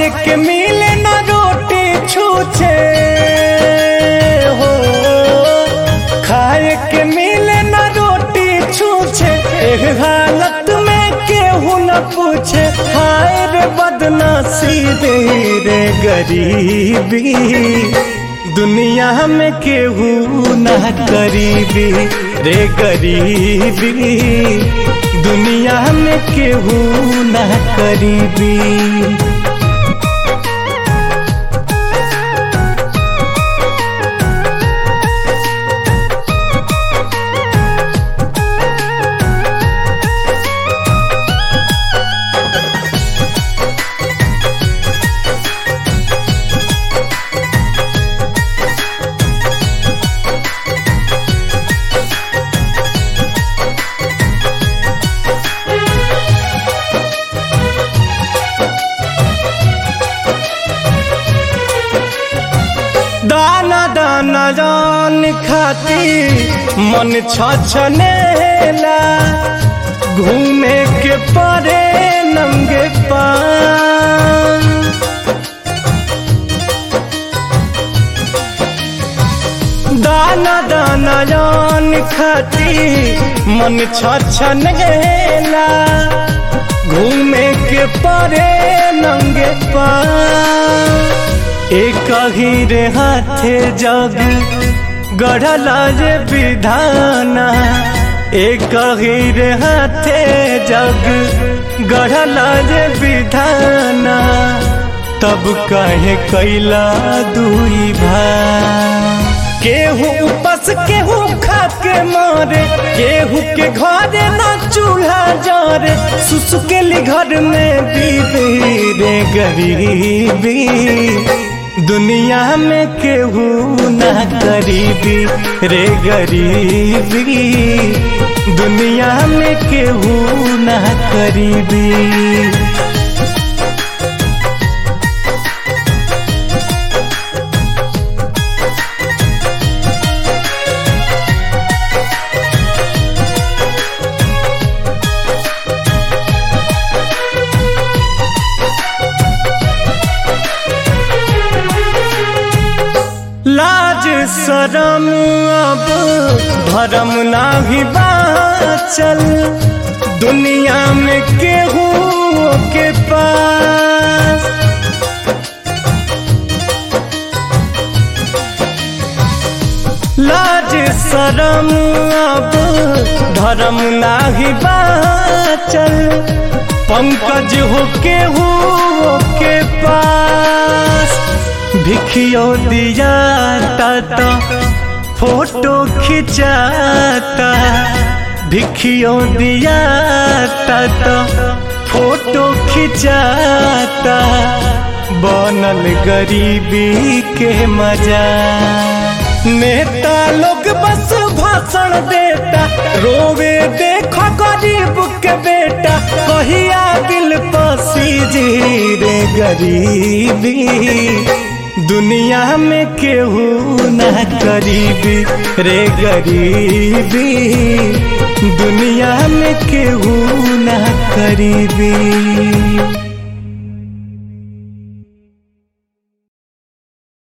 खाए के मिले ना रोटी छूछे हो, खाए के मिले ना रोटी छूछे, एक हालत में केहू न पूछे, हाय रे बदनसीबी रे गरीबी, दुनिया में केहू ना करीबी रे गरीबी, दुनिया में केहू ना करीबी। दाना दाना जान खाती मन छछनेला, घूमे के परे नंगे पाँव, दाना दाना जान खाती मन छछनेला, घूमे के परे नंगे पाँव, एक ही रे हाथे जग गढ़ला जे विधाना, एक ही रे हाथे जग गढ़ला जे विधाना, तब कहे कैला दुई भाई, केहू उपास केहू खा के मारे, केहू के घरे ना चूल्हा जारे, सुसुकेली घर में बीबी रे गरीबी, दुनिया में केहू ना करीबी रे गरीबी, दुनिया में केहू ना करीबी। लाज शरम अब भरम नाही बाचल, दुनिया में केहू के पास, लाज शरम अब धर्म नाही बाचल, पंकज हो केहू के पास, भिखियो दिया ता फोटो खिंचाता, भिखियो दिया ता फोटो खिंचाता, बनल गरीबी के मजा, नेता लोग बस भाषण देता, रोवे देखो गरीब के बेटा, कहिया दिल पसीजी रे गरीबी, दुनिया में केहू ना करीबी रे गरीबी, दुनिया में केहू ना करीबी।